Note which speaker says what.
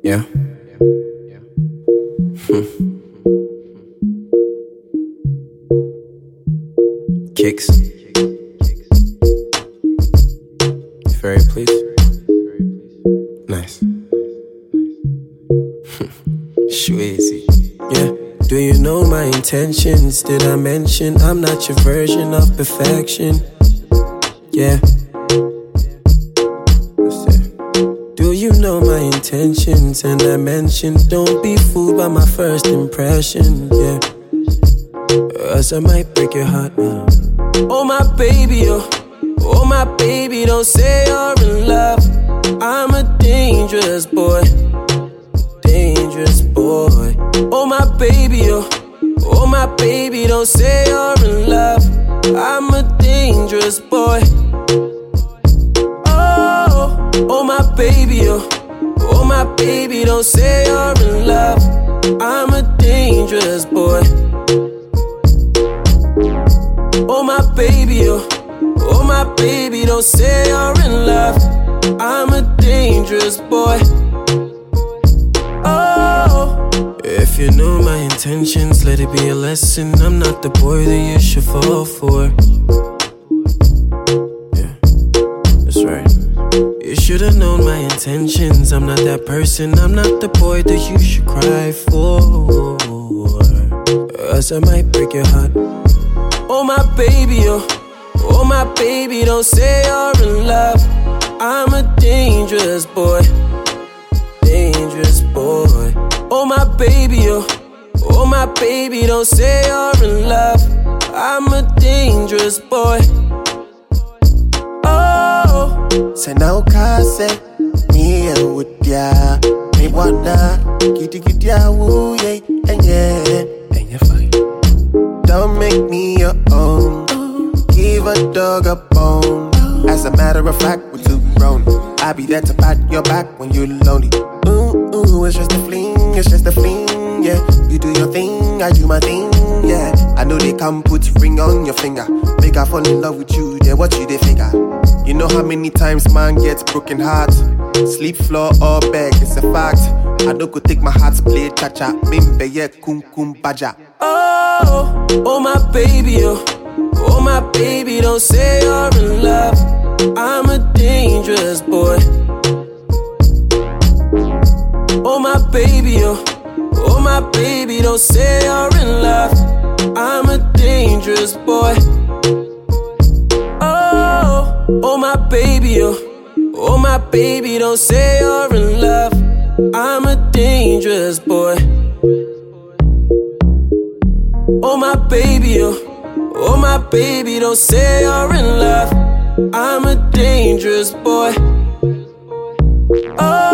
Speaker 1: Yeah. Kicks. Very please. Nice. Shweezy. Yeah. Do you know my intentions? Did I mention I'm not your version of perfection? Yeah. Do you know my intentions? And I mentioned don't be fooled by my first impression. Yeah. Else I might break your heart now. Oh my baby, oh my baby, don't say you're in love. I'm a dangerous boy, dangerous boy. Oh my baby, oh my baby, don't say you're in love. I'm a dangerous boy. Oh my baby, oh my baby, don't say you're in love. I'm a dangerous boy. Oh my baby, oh my baby, don't say you're in love. I'm a dangerous boy. Oh, if you know my intentions, let it be a lesson. I'm not the boy that you should fall for. Yeah, that's right. You should've known my intentions. I'm not that person. I'm not the boy that you should cry for. Else I might break your heart. Oh my baby, oh my baby, don't say you're in love. I'm a dangerous boy, dangerous boy. Oh my baby, oh my baby, don't say you're in love. I'm a dangerous boy. Oh,
Speaker 2: say now kase me with ya, me wanna kitty ya woo yeah, and you're fine. Don't make me your own. Give a dog a bone. As a matter of fact, we're too grown. I'll be there to pat your back when you're lonely. Ooh, it's just a fling, it's just a fling, yeah. You do your thing, I do my thing, yeah. I know they can't put ring on your finger. Make I fall in love with you, then what you they figure? You know how many times man gets broken heart? Sleep floor or bed, it's a fact. I don't go take my heart's play cha-cha. Mimbe ye kum kum baja.
Speaker 1: Oh my baby, oh my baby, don't say you're in love. I'm a dangerous boy. Oh my baby, oh my baby, don't say you're in love. I'm a dangerous boy. Oh my baby, oh my baby, don't say you're in love. I'm a dangerous boy. Oh my baby, oh my baby, don't say you're in love. I'm a dangerous boy. Oh.